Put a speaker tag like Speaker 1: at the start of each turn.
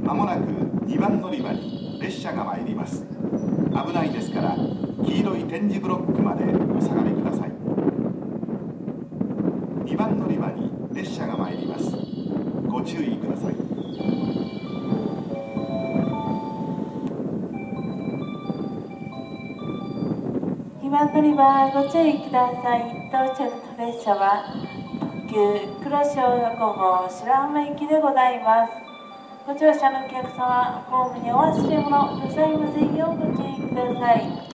Speaker 1: まもなく2番乗り場に列車が参ります。危ないですから黄色い点字ブロックまでお下がりください。2番乗り場に列車が参ります。ご注意ください。
Speaker 2: 2番乗り場ご注意ください。到着の列車は特急黒潮横号白浜行きでございます。ご乗車のお客様、ホームにお忘れ物ございませんようご注意ください。